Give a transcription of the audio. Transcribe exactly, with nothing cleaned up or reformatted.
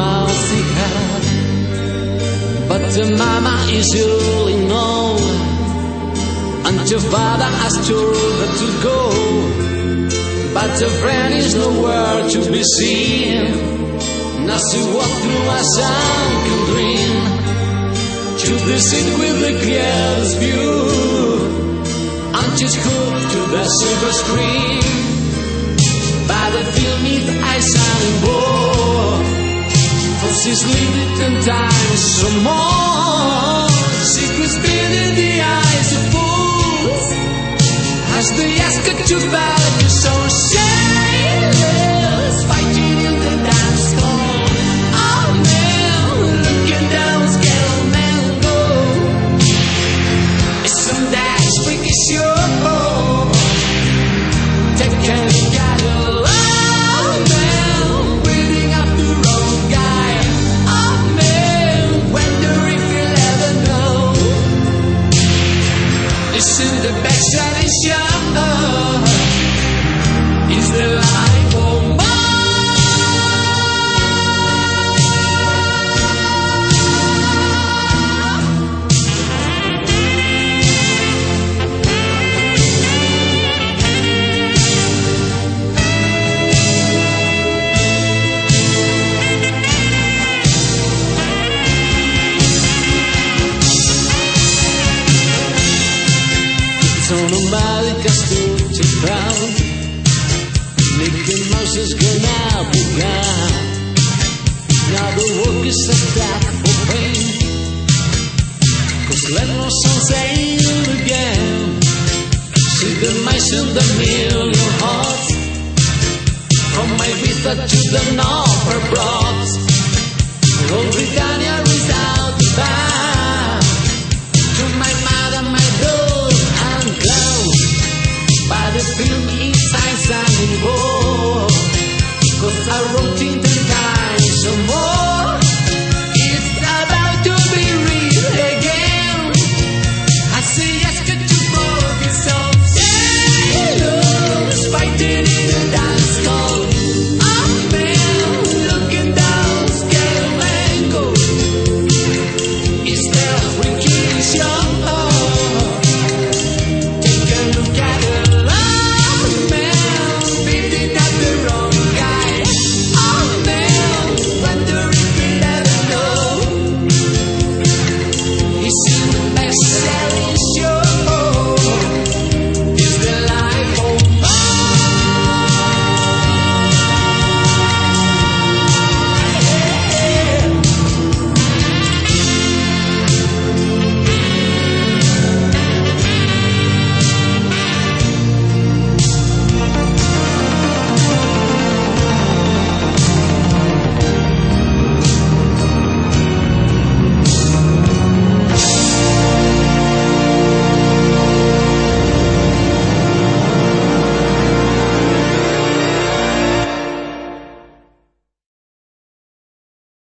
mouth he had, but the mama is really known, and your father has told her to go, but the friend is nowhere to be seen. Now she walked through a sunken dream to the city with the clearest view, and she's hooked to the silver screen by the film with ice and ball. For she's lived it ten times or more. Secrets been in the eyes of fools as they ask her to back the soul. Sailors fighting in the dance hall. Oh man, looking down, scared man go. Isn't that freaky show? Taking a cattle. Oh man, waiting up the wrong guy. Oh man, wonder if you'll ever know. Isn't the best tradition? Is the life of mine? Sono magica stuccia brown, Mickey Mouse is gonna be gone. Now the work is attack for pain, cause let no sun sail again. See the mice in the million hearts, from my Ibiza to the Nopper Broads. Old Britannia is out the bar, to my mother, my dog and clown. By the film inside standing war, cause I wrote it ten times or more. It's about to be real again. I say yes to focus on sailors fighting in the dance hall. Oh man, looking down, scared man go. Is there a freaking show?